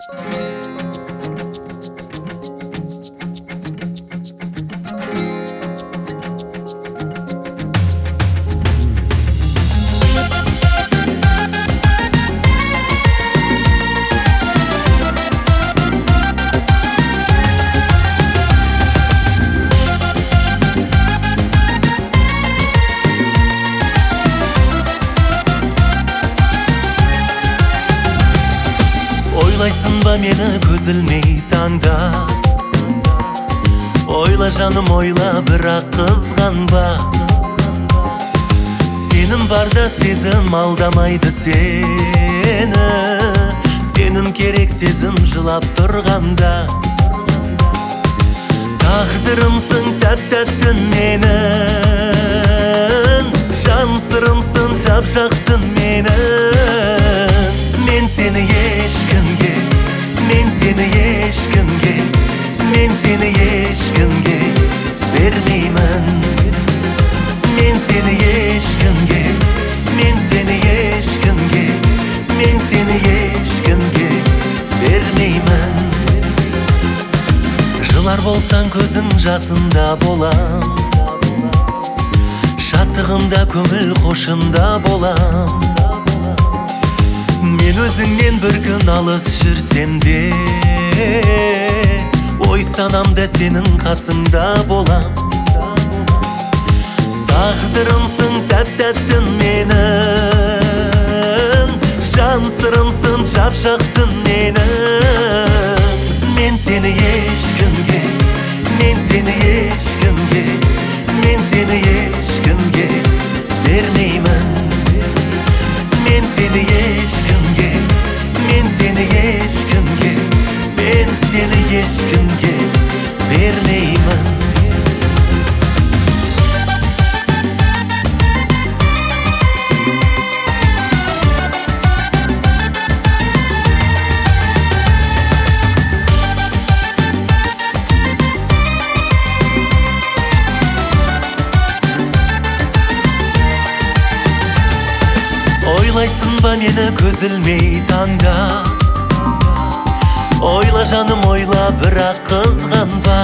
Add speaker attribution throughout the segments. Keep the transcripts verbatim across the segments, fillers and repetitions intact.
Speaker 1: Ойлайсың ба мені көз ілмей таңда? Ойла жаным ойла, бірақ қызғанба. Сенім барда сезім алдамайды сені. Сенім керек сезім жылап тұрғанда. Тағдырымсың тәп-тәттің менің, жан сырымсың жап-жақсың менің. Мен сені ешкімге, мен сені ешкімге, мен сені ешкімге бермеймін. Мен сені ешкімге, мен сені ешкімге, мен сені ешкімге бермеймін. Жылар болсаң көзің жасында болам, шаттығымда көңіл қошында болам. Мен өзіңнен бір күн алыс жүрсем де, ой санамда сенің қасыңда болам. Тағдырымсың тәп-тәттің менің, жан сырымсың жап-жақсың менің. Мен сені ешкімге, мен сені ешкімге, мен сені ешкімге бермеймін. Мен сені ешкімге, мен сені ешкімге, мен сені ешкімге бермеймін. Ойлайсың ба мені көз ілмей таңда? Ойла жаным ойла, бірақ қызғанба.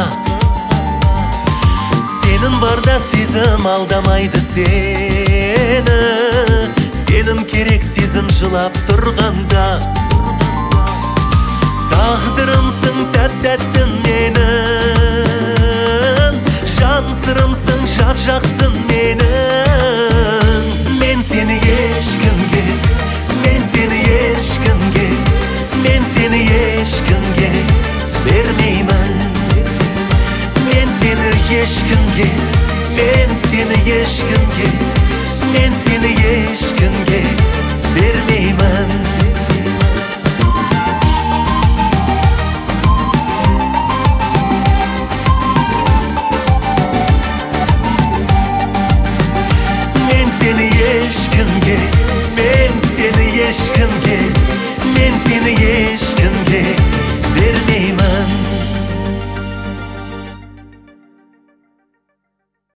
Speaker 1: Сенім барда сезім алдамайды сені. Сенім керек сезім жылап тұрғанда. Тағдырымсың тәп-тәттің менің, жан сырымсың жап-жақсың менің. Мен сені ешкімге, мен сені ешкімге, мен сені ешкімге бермеймін. Мен сені ешкімге, мен сені ешкімге, мен сені ешкімге бермеймін. Men seni ешкімге, мен сені ешкімге, мен сені ешкімге